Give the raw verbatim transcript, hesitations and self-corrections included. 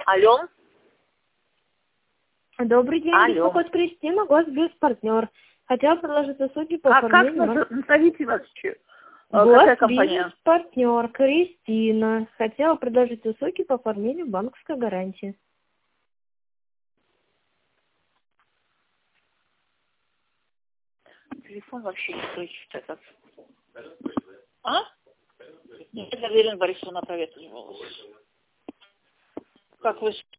Алло. Добрый день, Алло. беспокоит Кристина, Госбизнес-партнер. Хотела предложить услуги по А как оформлению... наз- назовите вас еще? А, какая компания? Госбизнес-партнер Кристина. Хотела предложить услуги по оформлению банковской гарантии. Телефон вообще не слышит этот. А? Я Галина Борисовна проветривалась. Как вы